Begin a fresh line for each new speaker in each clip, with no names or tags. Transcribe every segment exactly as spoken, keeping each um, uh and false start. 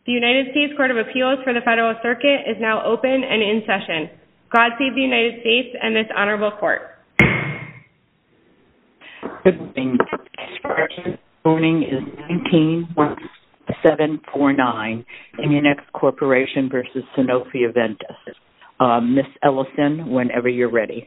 The United States Court of Appeals for the Federal Circuit is now open and in session. God save the United States and this honorable court.
Good morning. This morning is nineteen one seven four nine, Immunex Corporation versus Sanofi Aventis. Uh, Miz Ellison, whenever you're ready.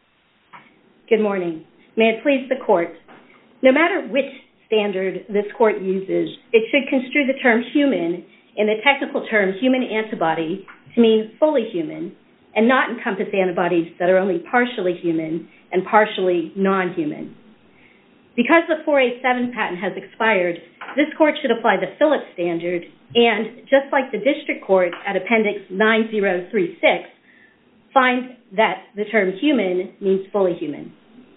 Good morning. May it please the court. No matter which standard this court uses, it should construe the term human in the technical term human antibody to mean fully human and not encompass antibodies that are only partially human and partially non-human. Because the four eighty-seven patent has expired, this court should apply the Phillips standard and, just like the district court at Appendix nine zero three six, find that the term human means fully human.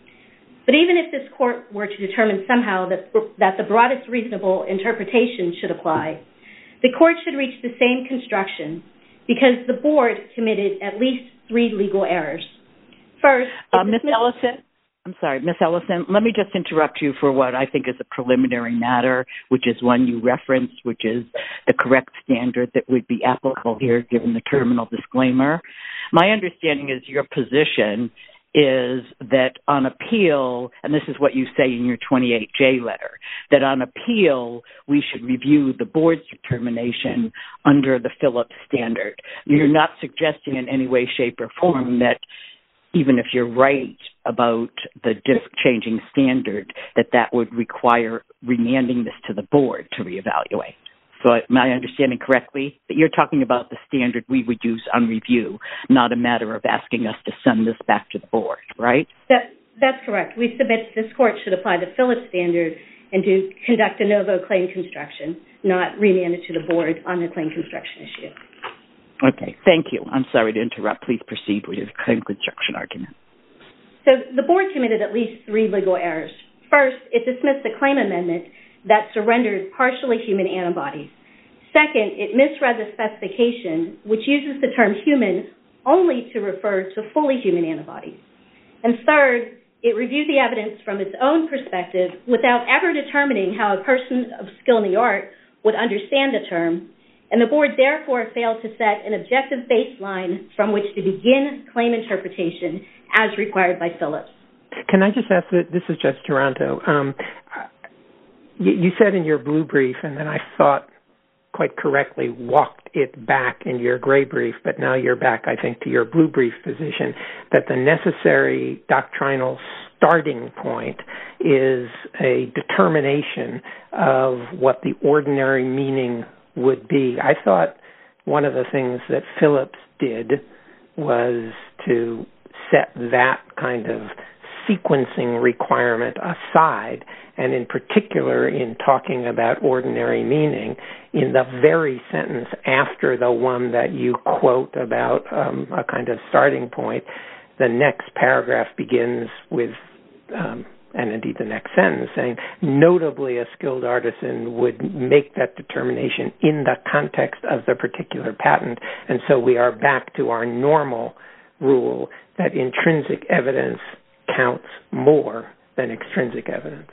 But even if this court were to determine somehow that, that the broadest reasonable interpretation should apply, the court should reach the same construction because the board committed at least three legal errors. First,
uh, Miz Ellison, I'm sorry, Miz Ellison, let me just interrupt you for what I think is a preliminary matter, which is one you referenced, which is the correct standard that would be applicable here given the terminal disclaimer. My understanding is your position is that on appeal, and this is what you say in your twenty-eight J letter, that on appeal we should review the board's determination under the Phillips standard. You're not suggesting in any way, shape, or form that even if you're right about the diff- changing standard, that that would require remanding this to the board to reevaluate. So am I understanding correctly that you're talking about the standard we would use on review, not a matter of asking us to send this back to the board, right?
That, that's correct. We submit this court should apply the Phillips standard and to conduct a novo claim construction, not remand it to the board on the claim construction issue.
Okay, thank you. I'm sorry to interrupt. Please proceed with your claim construction argument.
So the board committed at least three legal errors. First, it dismissed the claim amendment that surrendered partially human antibodies. Second, it misread the specification, which uses the term human only to refer to fully human antibodies. And third, it reviewed the evidence from its own perspective without ever determining how a person of skill in the art would understand the term, and the board therefore failed to set an objective baseline from which to begin claim interpretation as required by Phillips.
Can I just ask, that this is Judge Taranto, um, you said in your blue brief, and then I thought quite correctly walked it back in your gray brief, but now you're back, I think, to your blue brief position, that the necessary doctrinal starting point is a determination of what the ordinary meaning would be. I thought one of the things that Phillips did was to set that kind of sequencing requirement aside, and in particular in talking about ordinary meaning, in the very sentence after the one that you quote about um, a kind of starting point, the next paragraph begins with, um, and indeed the next sentence, saying, notably a skilled artisan would make that determination in the context of the particular patent. And so we are back to our normal rule that intrinsic evidence counts more than extrinsic evidence.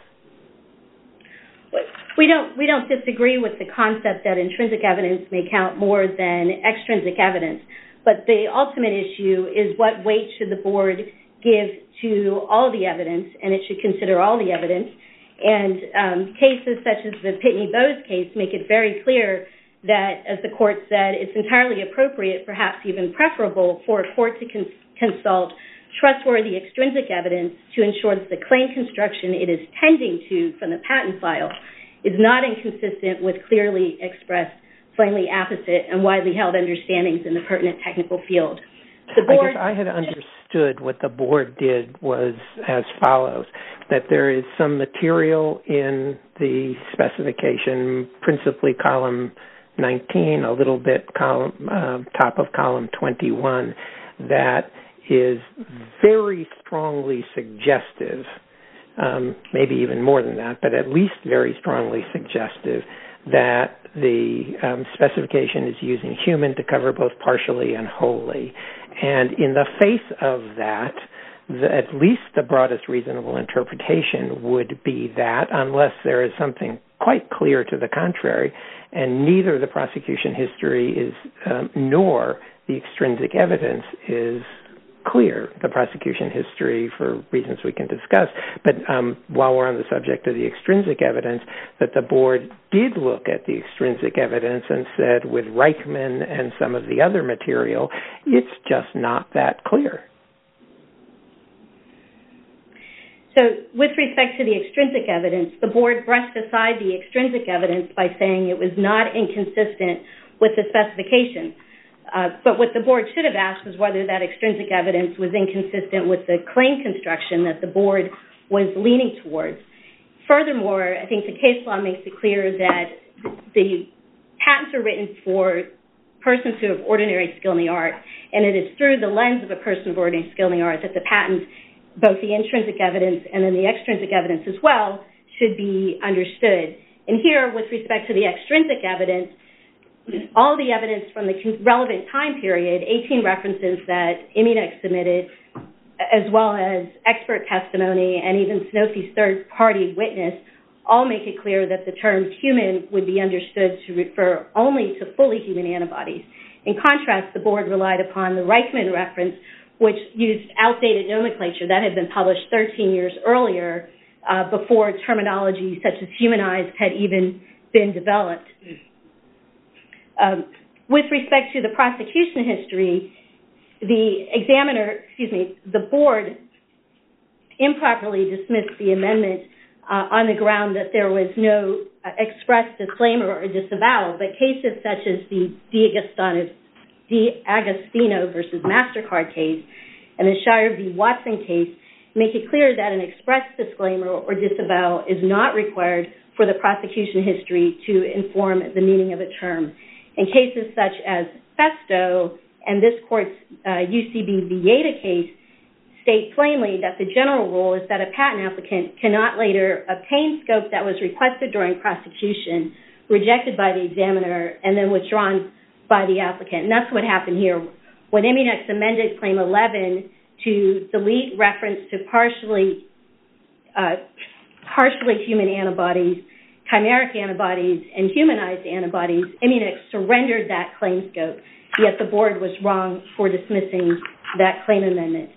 We don't we don't disagree with the concept that intrinsic evidence may count more than extrinsic evidence, but the ultimate issue is what weight should the board give to all the evidence, and it should consider all the evidence. And um, cases such as the Pitney-Bowes case make it very clear that, as the court said, it's entirely appropriate, perhaps even preferable, for a court to cons- consult trustworthy extrinsic evidence to ensure that the claim construction it is tending to from the patent file is not inconsistent with clearly expressed, plainly apposite, and widely held understandings in the pertinent technical field. The board,
I guess I had understood what the board did was as follows, that there is some material in the specification, principally column nineteen, a little bit column, uh, top of column twenty-one, that is very strongly suggestive, um, maybe even more than that, but at least very strongly suggestive that the um, specification is using human to cover both partially and wholly. And in the face of that, the, at least the broadest reasonable interpretation would be that, unless there is something quite clear to the contrary, and neither the prosecution history is um, nor the extrinsic evidence is clear. The prosecution history, for reasons we can discuss, but um, while we're on the subject of the extrinsic evidence, that the board did look at the extrinsic evidence and said, with Reichman and some of the other material, it's just not that clear.
So with respect to the extrinsic evidence, the board brushed aside the extrinsic evidence by saying it was not inconsistent with the specification. Uh, but what the board should have asked was whether that extrinsic evidence was inconsistent with the claim construction that the board was leaning towards. Furthermore, I think the case law makes it clear that the patents are written for persons who have ordinary skill in the art, and it is through the lens of a person of ordinary skill in the art that the patent, both the intrinsic evidence and then the extrinsic evidence as well, should be understood. And here, with respect to the extrinsic evidence, all the evidence from the relevant time period, eighteen references that Immunex submitted, as well as expert testimony and even Sanofi's third-party witness, all make it clear that the term human would be understood to refer only to fully human antibodies. In contrast, the board relied upon the Reichman reference, which used outdated nomenclature that had been published thirteen years earlier, uh, before terminology such as humanized had even been developed. Um, with respect to the prosecution history, the examiner, excuse me, the board improperly dismissed the amendment uh, on the ground that there was no uh, express disclaimer or disavowal, but cases such as the D'Agostino versus MasterCard case and the Shire v. Watson case make it clear that an express disclaimer or disavowal is not required for the prosecution history to inform the meaning of a term. In cases such as Festo and this court's uh, U C B Vieta case state plainly that the general rule is that a patent applicant cannot later obtain scope that was requested during prosecution, rejected by the examiner, and then withdrawn by the applicant. And that's what happened here. When Immunex amended Claim eleven to delete reference to partially, uh, partially human antibodies, chimeric antibodies, and humanized antibodies, Immunex surrendered that claim scope, yet the board was wrong for dismissing that claim amendment.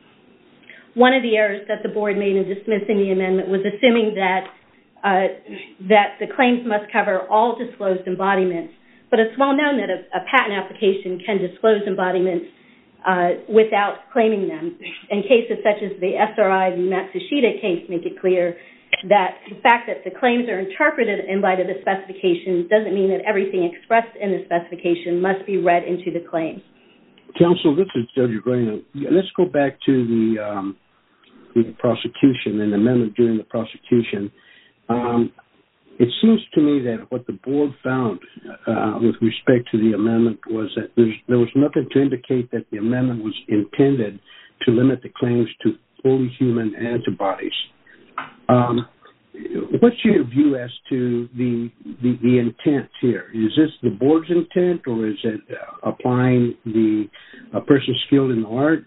One of the errors that the board made in dismissing the amendment was assuming that uh, that the claims must cover all disclosed embodiments, but it's well known that a, a patent application can disclose embodiments uh, without claiming them. And cases such as the S R I v. Matsushita case make it clear that the fact that the claims are interpreted in light of the specification doesn't mean that everything expressed in the specification must be read into the claims.
Counsel, this is Judge Graham. Let's go back to the, um, the prosecution and the amendment during the prosecution. Um, it seems to me that what the board found uh, with respect to the amendment was that there's, there was nothing to indicate that the amendment was intended to limit the claims to fully human antibodies. Um, what's your view as to the, the the intent here? Is this the board's intent, or is it uh, applying the a person skilled in the art?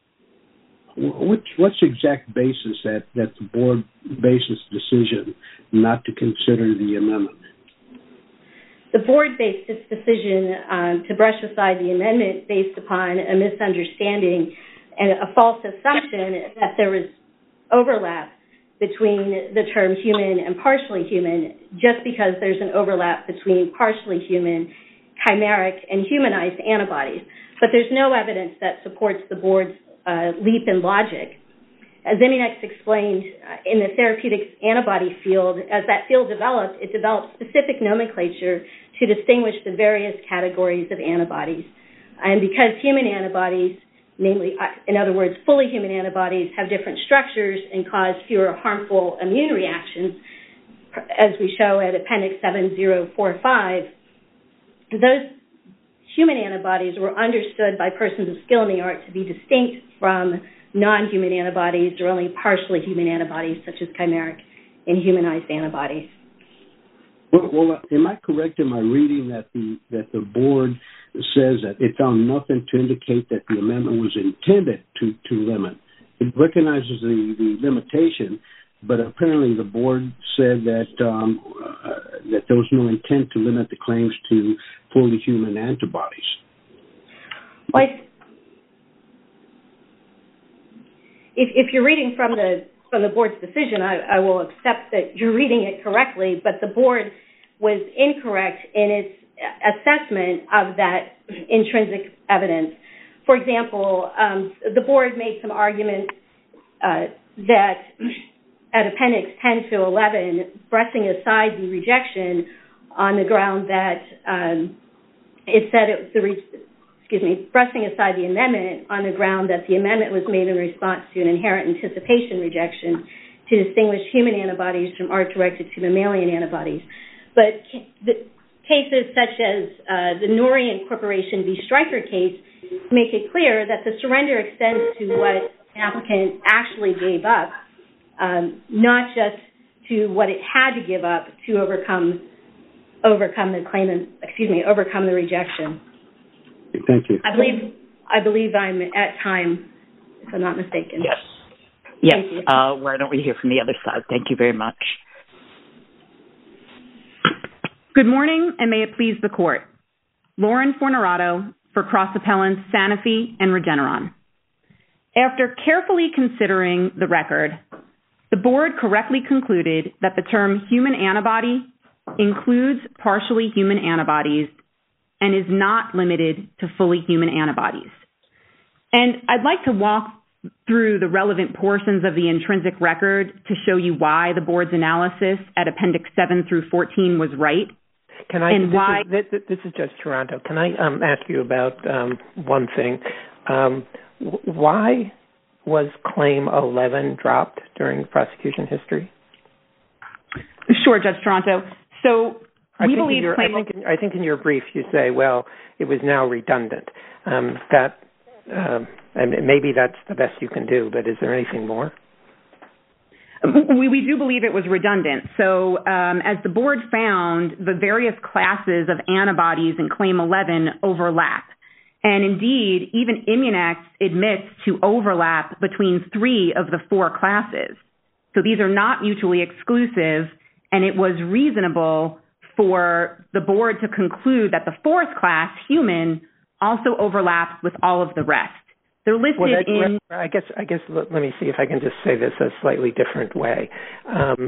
What's what's the exact basis that, that the board bases decision not to consider the amendment?
The board based its decision um, to brush aside the amendment based upon a misunderstanding and a false assumption that there was overlap between the term human and partially human, just because there's an overlap between partially human, chimeric, and humanized antibodies. But there's no evidence that supports the board's uh, leap in logic. As Immunex explained, uh, in the therapeutic antibody field, as that field developed, it developed specific nomenclature to distinguish the various categories of antibodies. And because human antibodies, namely, in other words, fully human antibodies, have different structures and cause fewer harmful immune reactions, as we show at Appendix seven zero four five, those human antibodies were understood by persons of skill in the art to be distinct from non-human antibodies or only partially human antibodies, such as chimeric and humanized antibodies.
Well, well, am I correct in my reading that the that the board says that it found nothing to indicate that the amendment was intended to, to limit? It recognizes the, the limitation, but apparently the board said that um, uh, that there was no intent to limit the claims to fully human antibodies.
Well, if, if you're reading from the from the board's decision, I, I will accept that you're reading it correctly, but the board was incorrect in its assessment of that intrinsic evidence. For example, um, the board made some arguments uh, that at Appendix ten to eleven, brushing aside the rejection on the ground that um, it said it was the re- excuse me, brushing aside the amendment on the ground that the amendment was made in response to an inherent anticipation rejection to distinguish human antibodies from art-directed to mammalian antibodies. But the cases such as uh, the Norian Corporation v. Stryker case make it clear that the surrender extends to what an applicant actually gave up, um, not just to what it had to give up to overcome overcome the claim, excuse me, overcome the rejection.
Thank you.
I believe I believe I'm at time, if I'm not mistaken.
Yes. Yes.
Thank you.
Uh, why don't we hear from the other side? Thank you very much.
Good morning, and may it please the Court. Lauren Fornerato for cross-appellants Sanofi and Regeneron. After carefully considering the record, the Board correctly concluded that the term human antibody includes partially human antibodies and is not limited to fully human antibodies. And I'd like to walk through the relevant portions of the intrinsic record to show you why the Board's analysis at Appendix seven through fourteen was right.
Can I,
and
this
why?
Is, this, this is Judge Toronto. Can I um, ask you about um, one thing? Um, w- why was Claim eleven dropped during the prosecution history?
Sure, Judge Toronto. So
I
we
think
believe
your,
claim...
I think, in, I think in your brief you say, well, it was now redundant. Um, that um, and maybe that's the best you can do, but is there anything more?
We, we do believe it was redundant. So um, as the Board found, the various classes of antibodies in Claim eleven overlap. And indeed, even Immunex admits to overlap between three of the four classes. So these are not mutually exclusive, and it was reasonable for the Board to conclude that the fourth class, human, also overlaps with all of the rest. They're listed
well, that,
in...
I guess, I guess let, let me see if I can just say this a slightly different way. Um,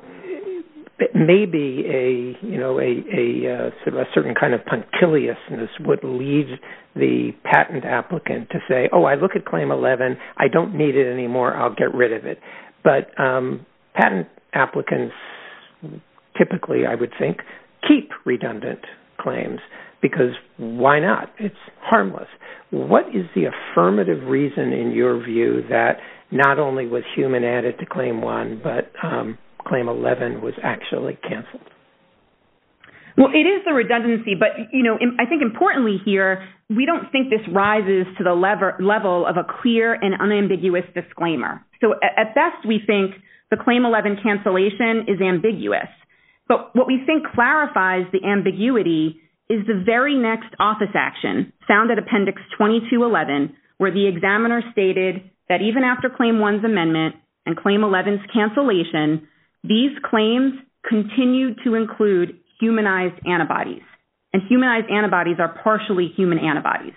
maybe a, you know, a, a, uh, sort of a certain kind of punctiliousness would lead the patent applicant to say, oh, I look at Claim eleven, I don't need it anymore, I'll get rid of it. But um, patent applicants typically, I would think, keep redundant claims because why not? It's harmless. What is the affirmative reason in your view that not only was human added to Claim one, but um, Claim eleven was actually canceled?
Well, it is the redundancy, but, you know, I think importantly here, we don't think this rises to the lever, level of a clear and unambiguous disclaimer. So at best, we think the Claim eleven cancellation is ambiguous. But what we think clarifies the ambiguity is the very next office action found at Appendix twenty-two eleven, where the examiner stated that even after Claim one's amendment and Claim eleven's cancellation, these claims continued to include humanized antibodies. And humanized antibodies are partially human antibodies.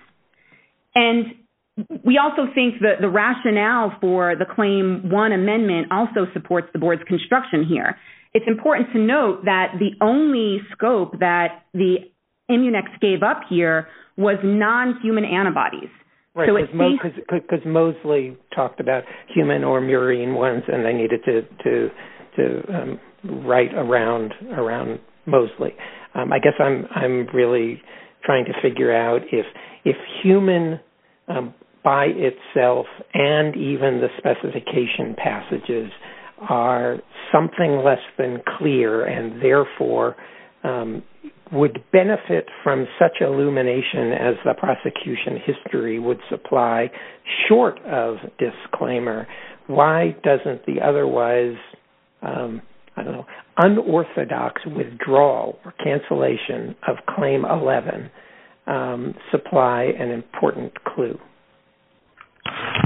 And we also think that the rationale for the Claim one amendment also supports the Board's construction here. It's important to note that the only scope that the Immunex gave up here was non-human antibodies.
Right, because so Mo- Mosley talked about human or murine ones, and they needed to to to um, write around around Mosley. Um, I guess I'm I'm really trying to figure out if if human um, by itself and even the specification passages are something less than clear, and therefore um, would benefit from such illumination as the prosecution history would supply, short of disclaimer. Why doesn't the otherwise, um, I don't know, unorthodox withdrawal or cancellation of Claim eleven um, supply an important clue?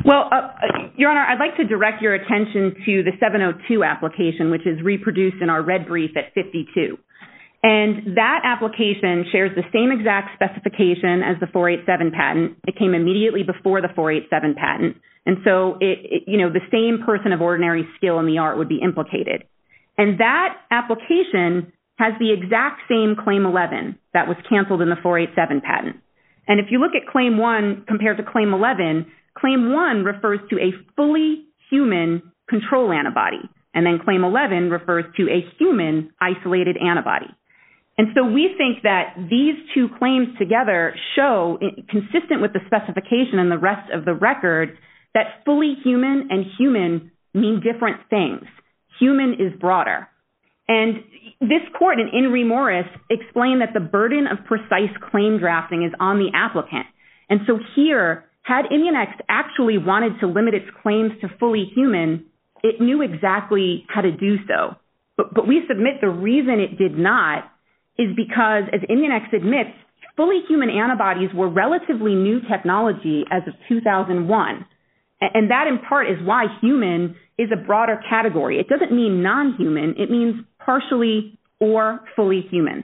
Well, uh, Your Honor, I'd like to direct your attention to the seven oh two application, which is reproduced in our red brief at fifty-two. And that application shares the same exact specification as the four eighty-seven patent. It came immediately before the four eighty-seven patent. And so, it, it, you know, the same person of ordinary skill in the art would be implicated. And that application has the exact same Claim eleven that was canceled in the four eighty-seven patent. And if you look at Claim one compared to Claim eleven, Claim one refers to a fully human control antibody, and then Claim eleven refers to a human isolated antibody. And so we think that these two claims together show, consistent with the specification and the rest of the record, that fully human and human mean different things. Human is broader. And this court in In re Morris explained that the burden of precise claim drafting is on the applicant. And so here, had Immunex actually wanted to limit its claims to fully human, it knew exactly how to do so. But, but we submit the reason it did not is because, as Immunex admits, fully human antibodies were relatively new technology as of two thousand one. And that, in part, is why human is a broader category. It doesn't mean non-human. It means partially or fully human.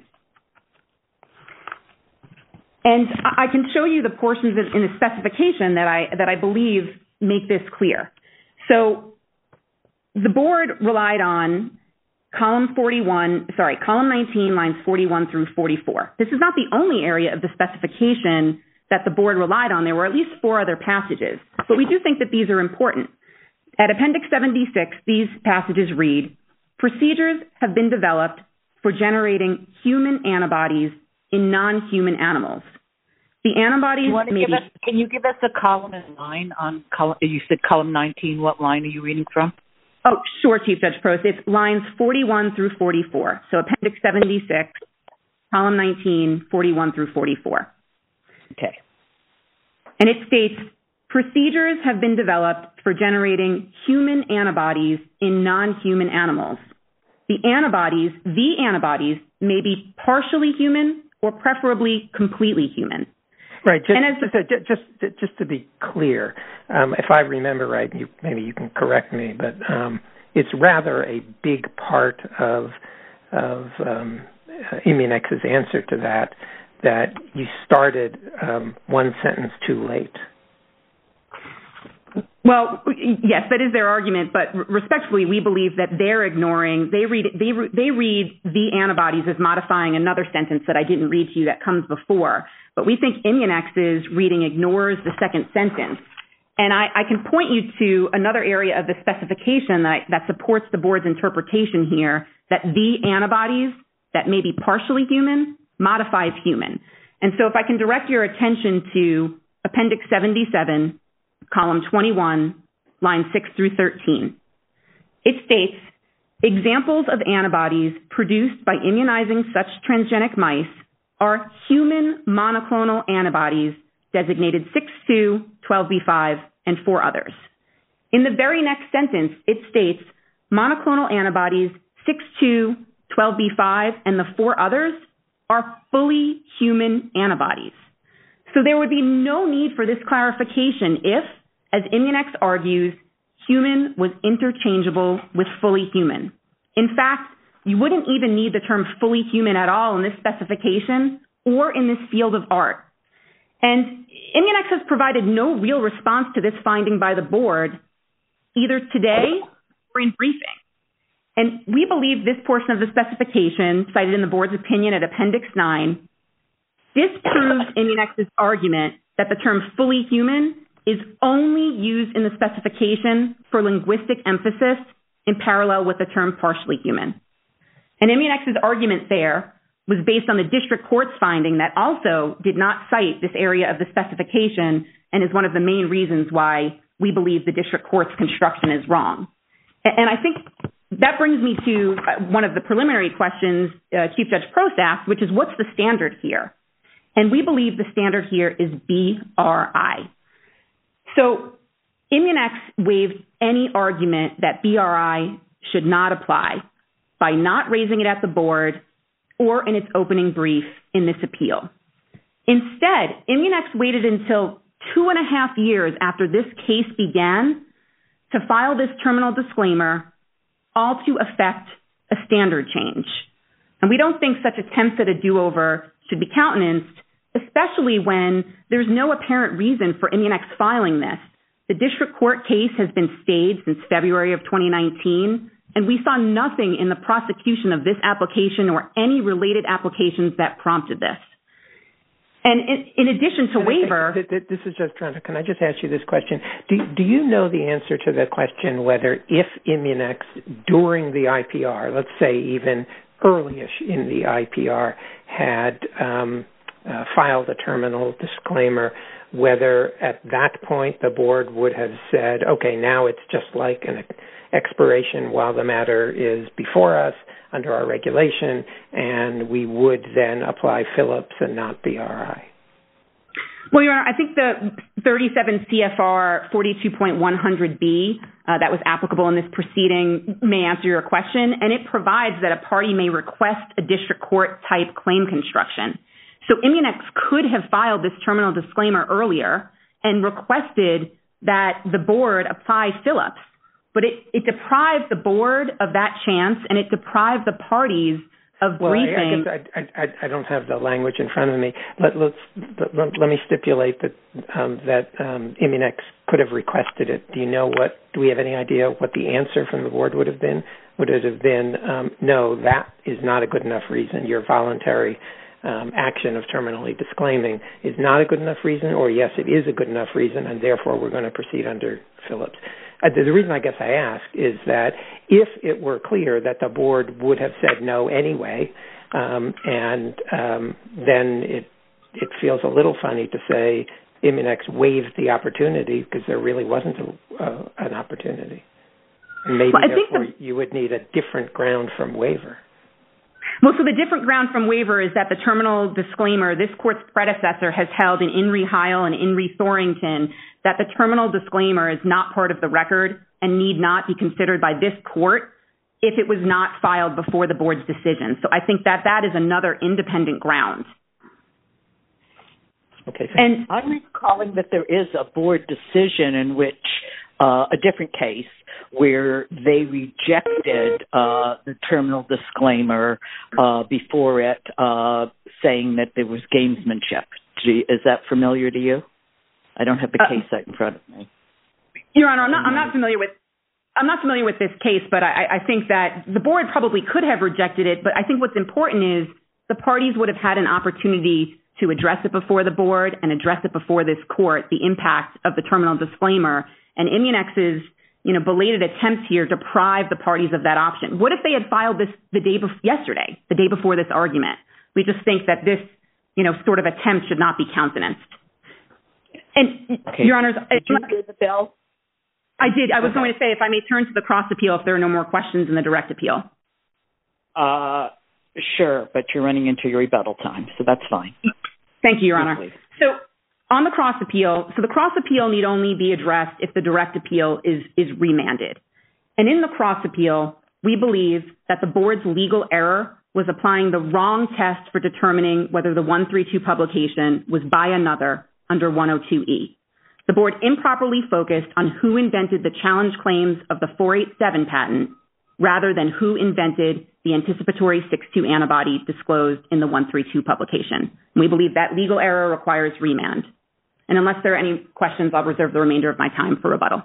And I can show you the portions in the specification that I that I believe make this clear. So the board relied on column forty-one, sorry, column nineteen, lines forty-one through forty-four. This is not the only area of the specification that the board relied on. There were at least four other passages, but we do think that these are important. At Appendix seventy-six, these passages read, procedures have been developed for generating human antibodies in non-human animals. The antibodies
you
may
give
be...
us, can you give us a column and line on column? You said column nineteen. What line are you reading from?
Oh, sure, Chief Judge Prost. It's lines forty-one through forty-four. So Appendix seventy-six, column nineteen, forty-one through forty-four.
Okay.
And it states, procedures have been developed for generating human antibodies in non-human animals. The antibodies, the antibodies, may be partially human or preferably completely human.
Right. Just,
and as
just, just, just to be clear, um, if I remember right, you, maybe you can correct me, but um, it's rather a big part of of um, Immunex's answer to that, that you started um, one sentence too late.
Well, yes, that is their argument, but respectfully, we believe that they're ignoring, they read, they, they read the antibodies as modifying another sentence that I didn't read to you that comes before. But we think Immunex's reading ignores the second sentence. And I, I can point you to another area of the specification that, that supports the board's interpretation here, that the antibodies that may be partially human modifies human. And so if I can direct your attention to Appendix seventy-seven, column twenty-one, lines six through thirteen. It states, examples of antibodies produced by immunizing such transgenic mice are human monoclonal antibodies designated six two, twelve B five, and four others. In the very next sentence, it states monoclonal antibodies six two, twelve B five, and the four others are fully human antibodies. So there would be no need for this clarification if, as Immunex argues, human was interchangeable with fully human. In fact, you wouldn't even need the term fully human at all in this specification or in this field of art. And Immunex has provided no real response to this finding by the board, either today or in briefing. And we believe this portion of the specification, cited in the board's opinion at Appendix nine, disproves Immunex's argument that the term fully human is only used in the specification for linguistic emphasis in parallel with the term partially human. And Immunex's argument there was based on the district court's finding that also did not cite this area of the specification and is one of the main reasons why we believe the district court's construction is wrong. And I think that brings me to one of the preliminary questions uh, Chief Judge Prost asked, which is what's the standard here? And we believe the standard here is B R I. So Immunex waived any argument that B R I should not apply by not raising it at the board or in its opening brief in this appeal. Instead, Immunex waited until two and a half years after this case began to file this terminal disclaimer, all to effect a standard change. And we don't think such attempts at a do-over should be countenanced, especially when there's no apparent reason for Immunex filing this. The district court case has been stayed since February of twenty nineteen, and we saw nothing in the prosecution of this application or any related applications that prompted this. And in, in addition to waiver...
This is just, Toronto, can I just ask you this question? Do, do you know the answer to the question whether if Immunex, during the I P R, let's say even early-ish in the I P R, had um, uh, filed a terminal disclaimer, whether at that point the board would have said, okay, now it's just like an expiration while the matter is before us under our regulation, and we would then apply Phillips and not B R I?
Well, Your Honor, I think the thirty-seven C F R forty-two point one hundred B uh, that was applicable in this proceeding may answer your question, and it provides that a party may request a district court type claim construction. So Immunex could have filed this terminal disclaimer earlier and requested that the board apply Phillips, but it, it deprived the board of that chance, and it deprived the parties of
well,
briefing.
I, I, I, I don't have the language in front of me. Let, let's, let, let me stipulate that um, that um, Immunex could have requested it. Do you know what? Do we have any idea what the answer from the board would have been? Would it have been um, no? That is not a good enough reason. Your voluntary Um, action of terminally disclaiming is not a good enough reason, or yes, it is a good enough reason, and therefore we're going to proceed under Phillips. Uh, the, the reason I guess I ask is that if it were clear that the board would have said no anyway, um, and um, then it it feels a little funny to say Immunex waived the opportunity because there really wasn't a, uh, an opportunity. And maybe
well, I
therefore
think the-
you would need a different ground from waiver.
Well, so the different ground from waiver is that the terminal disclaimer, this court's predecessor has held in In re Heil and In re Thorington that the terminal disclaimer is not part of the record and need not be considered by this court if it was not filed before the board's decision. So I think that that is another independent ground.
Okay. And I'm recalling that there is a board decision in which uh, a different case where they rejected uh, the terminal disclaimer uh, before it, uh, saying that there was gamesmanship. Is that familiar to you? I don't have the uh, case set in front of me.
Your Honor, I'm not, I'm not familiar with. I'm not familiar with this case, but I, I think that the board probably could have rejected it. But I think what's important is the parties would have had an opportunity to address it before the board and address it before this court, the impact of the terminal disclaimer. And Immunex's, you know, belated attempts here deprive the parties of that option. What if they had filed this the day before, yesterday, the day before this argument? We just think that this, you know, sort of attempt should not be countenanced. And,
okay.
Your Honors,
did you hear the bell?
I did. I was okay. going to say, if I may turn to the cross appeal, if there are no more questions in the direct appeal.
Uh, sure, but you're running into your rebuttal time, so that's fine.
Thank you, Your Honor. Please. So on the cross appeal, so the cross appeal need only be addressed if the direct appeal is, is remanded. And in the cross appeal, we believe that the board's legal error was applying the wrong test for determining whether the one thirty-two publication was by another under one oh two E. The board improperly focused on who invented the challenge claims of the four eighty-seven patent rather than who invented the anticipatory six two antibody disclosed in the one thirty-two publication. We believe that legal error requires remand. And unless there are any questions, I'll reserve the remainder of my time for rebuttal.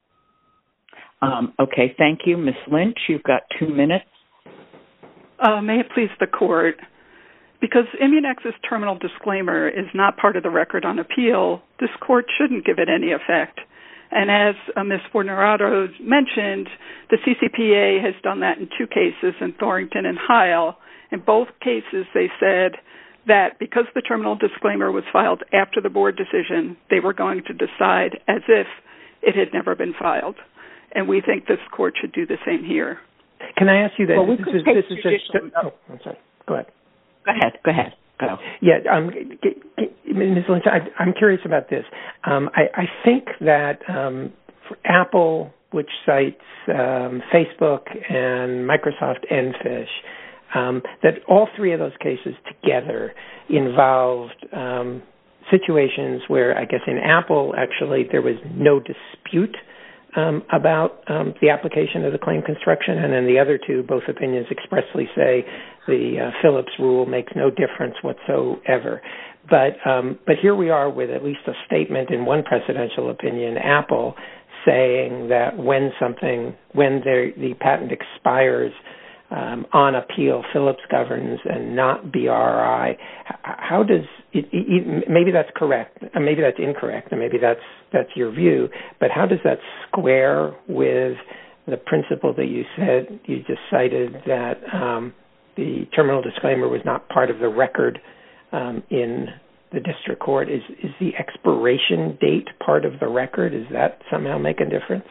Um, okay, thank you. Miz Lynch, you've got two minutes.
Uh, may it please the court, because Immunex's terminal disclaimer is not part of the record on appeal, this court shouldn't give it any effect. And as uh, Miz Fortunato mentioned, the C C P A has done that in two cases, in Thorington and Heil. In both cases, they said that because the terminal disclaimer was filed after the board decision, they were going to decide as if it had never been filed. And we think this court should do the same here.
Can I ask you that?
Well, we
this
could
is,
take
this is just,
judicial...
oh, I'm sorry. Go ahead.
Go ahead. Go ahead. Go.
Yeah, um, Miz Lynch, I, I'm curious about this. Um, I, I think that um, for Apple, which cites um, Facebook and Microsoft Enfish, um, that all three of those cases together involved um, situations where, I guess in Apple, actually, there was no dispute um, about um, the application of the claim construction, and in the other two, both opinions expressly say the uh, Phillips rule makes no difference whatsoever. But um, but here we are with at least a statement in one precedential opinion, Apple, saying that when something, when the, the patent expires um, on appeal, Phillips governs and not B R I. How does it, it, maybe that's correct, and maybe that's incorrect, and maybe that's that's your view. But how does that square with the principle that you said you just cited, that um, the terminal disclaimer was not part of the record um, in the district court? Is is the expiration date part of the record? Does that somehow make a difference?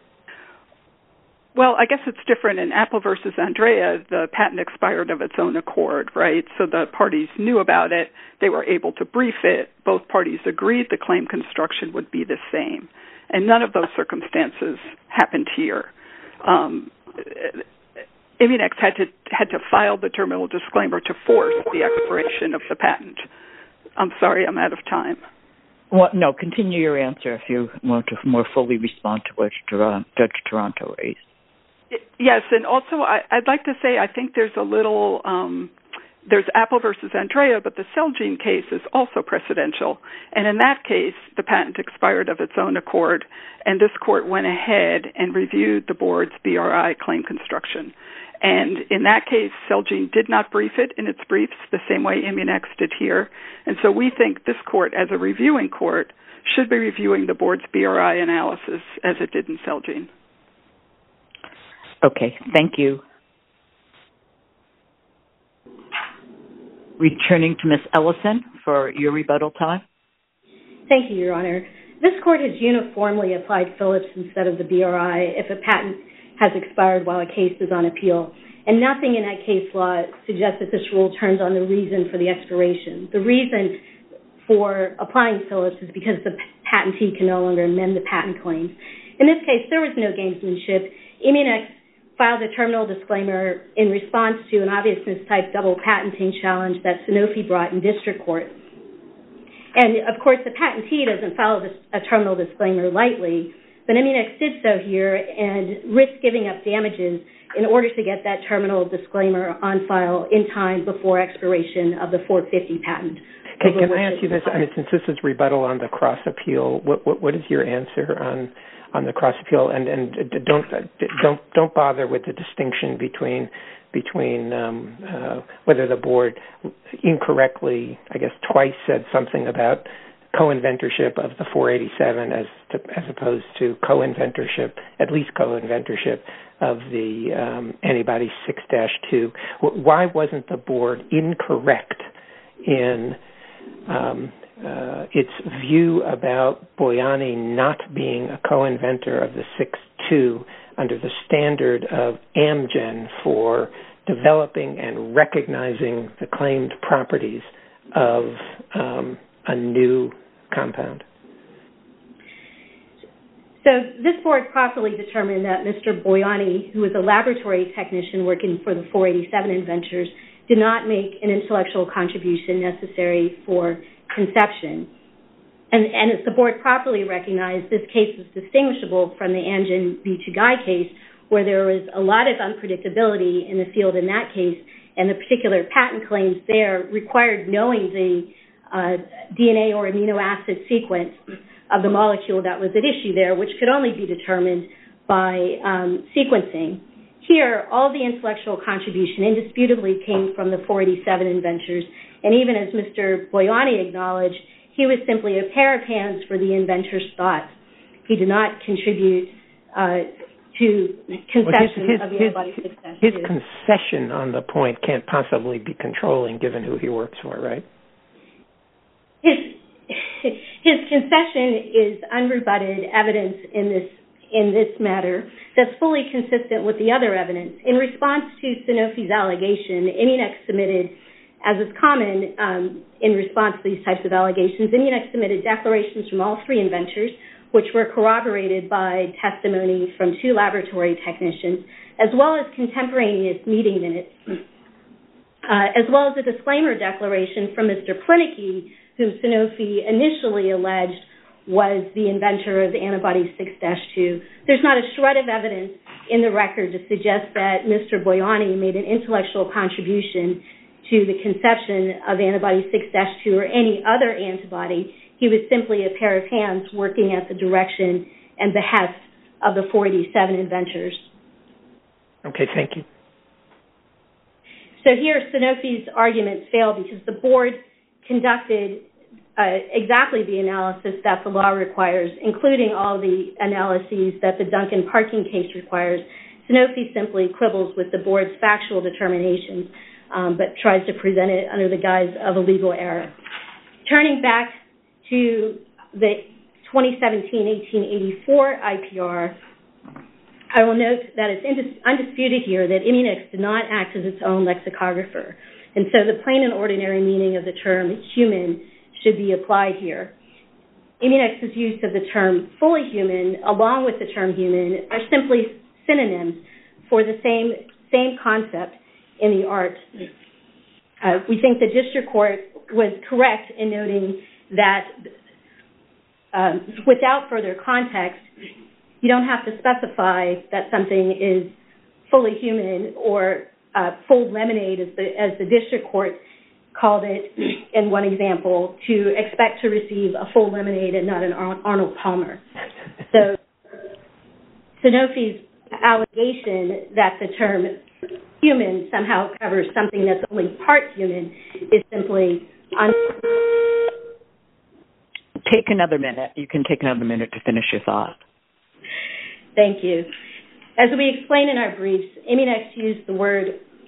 Well, I guess it's different. In Apple versus Andrea, the patent expired of its own accord, right? So the parties knew about it. They were able to brief it. Both parties agreed the claim construction would be the same. And none of those circumstances happened here. Um, Immunex had to had to file the terminal disclaimer to force the expiration of the patent. I'm sorry, I'm out of time.
Well, no, continue your answer if you want to more fully respond to what Judge Taranto raised.
Yes, and also I, I'd like to say I think there's a little, um, there's Apple versus Andrea, but the Celgene case is also precedential. And in that case, the patent expired of its own accord, and this court went ahead and reviewed the board's B R I claim construction. And in that case, Celgene did not brief it in its briefs the same way Immunex did here. And so we think this court, as a reviewing court, should be reviewing the board's B R I analysis as it did in Celgene.
Okay, thank you. Returning to Miz Ellison for your rebuttal time.
Thank you, Your Honor. This court has uniformly applied Phillips instead of the B R I if a patent has expired while a case is on appeal. And nothing in that case law suggests that this rule turns on the reason for the expiration. The reason for applying Phillips is because the patentee can no longer amend the patent claims. In this case, there was no gamesmanship. Immunex filed a terminal disclaimer in response to an obviousness-type double patenting challenge that Sanofi brought in district court. And, of course, the patentee doesn't file this, a terminal disclaimer lightly, but Immunex did so here and risked giving up damages in order to get that terminal disclaimer on file in time before expiration of the four fifty patent.
Okay, can I ask you this? I mean, since this is rebuttal on the cross appeal, what, what, what is your answer on on the cross appeal? And and don't don't don't bother with the distinction between between um, uh, whether the board incorrectly, I guess, twice said something about co-inventorship of the four eighty-seven as to, as opposed to co-inventorship, at least co-inventorship of the um, antibody six dash two. Why wasn't the board incorrect in um, uh, its view about Boyani not being a co-inventor of the six two under the standard of Amgen for developing and recognizing the claimed properties of um, a new compound?
So this board properly determined that Mister Boyani, who was a laboratory technician working for the four eighty-seven inventors, did not make an intellectual contribution necessary for conception. And, and as the board properly recognized, this case is distinguishable from the Amgen v. Chugai case, where there was a lot of unpredictability in the field in that case, and the particular patent claims there required knowing the uh, D N A or amino acid sequence of the molecule that was at issue there, which could only be determined by um, sequencing. Here, all the intellectual contribution indisputably came from the four eighty-seven inventors, and even as Mister Boyani acknowledged, he was simply a pair of hands for the inventor's thoughts. He did not contribute uh, to concession
well, his, his,
of the
his,
antibody success.
His concession on the point can't possibly be controlling given who he works for, right?
His, his concession is unrebutted evidence in this in this matter that's fully consistent with the other evidence. In response to Sanofi's allegation, Immunex submitted, as is common um, in response to these types of allegations, Immunex submitted declarations from all three inventors, which were corroborated by testimony from two laboratory technicians, as well as contemporaneous meeting minutes. uh, as well as a disclaimer declaration from Mister Plinicki, whom Sanofi initially alleged was the inventor of antibody six dash two. There's not a shred of evidence in the record to suggest that Mister Boyani made an intellectual contribution to the conception of antibody six dash two or any other antibody. He was simply a pair of hands working at the direction and behest of the four eighty-seven inventors.
Okay, thank you.
So here, Sanofi's arguments fail because the board conducted uh, exactly the analysis that the law requires, including all the analyses that the Duncan parking case requires. Sanofi simply quibbles with the board's factual determinations, um, but tries to present it under the guise of a legal error. Turning back to the twenty seventeen eighteen eighty-four I P R, I will note that it's indis- undisputed here that Immunex did not act as its own lexicographer. And so the plain and ordinary meaning of the term human should be applied here. Immunex's use of the term fully human, along with the term human, are simply synonyms for the same, same concept in the art. Uh, we think the district court was correct in noting that um, without further context, you don't have to specify that something is fully human or uh, full lemonade, as the, as the district court called it in one example, to expect to receive a full lemonade and not an Arnold Palmer. So Sanofi's allegation that the term human somehow covers something that's only part human is simply un-
Take another minute. You can take another minute to finish your thought.
Thank you. As we explain in our briefs, Immunex used the word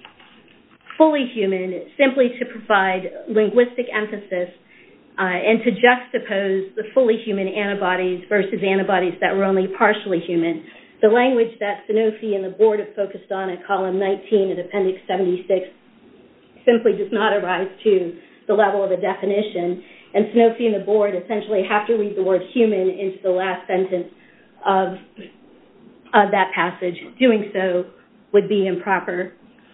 fully human simply to provide linguistic emphasis uh, and to juxtapose the fully human antibodies versus antibodies that were only partially human. The language that Sanofi and the board have focused on at column nineteen in Appendix seventy-six simply does not arise to the level of a definition, and Sanofi and the board essentially have to read the word human into the last sentence of of that passage. Doing so would be improper.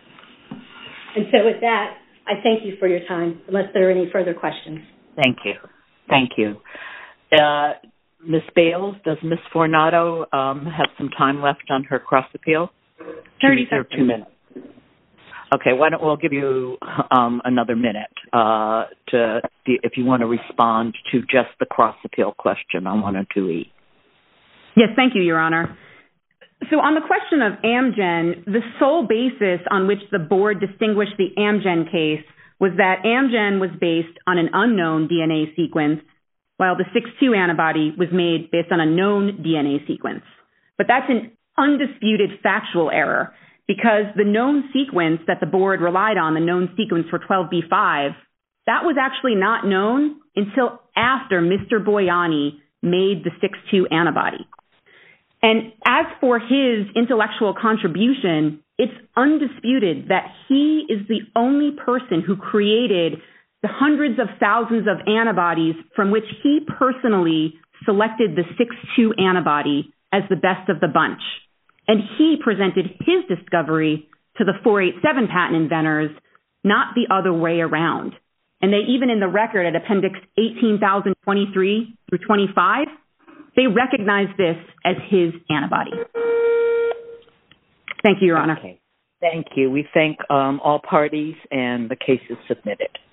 And so with that, I thank you for your time, unless there are any further questions.
Thank you. Thank you. Uh, Miz Bales, does Miz Fornato um, have some time left on her cross appeal?
thirty seconds.
Two minutes. Okay, why don't we'll give you um, another minute uh, to if you want to respond to just the cross appeal question on one oh two E.
Yes, thank you, Your Honor. So on the question of Amgen, the sole basis on which the board distinguished the Amgen case was that Amgen was based on an unknown D N A sequence, while the six two antibody was made based on a known D N A sequence. But that's an undisputed factual error, because the known sequence that the board relied on, the known sequence for twelve B five, that was actually not known until after Mister Boyani made the six two antibody. And as for his intellectual contribution, it's undisputed that he is the only person who created the hundreds of thousands of antibodies from which he personally selected the six two antibody as the best of the bunch. And he presented his discovery to the four eighty-seven patent inventors, not the other way around. And they even in the record at Appendix eighteen thousand twenty-three through twenty-five, they recognize this as his antibody. Thank you, Your Honor.
Okay. Thank you. We thank um, all parties, and the case is submitted.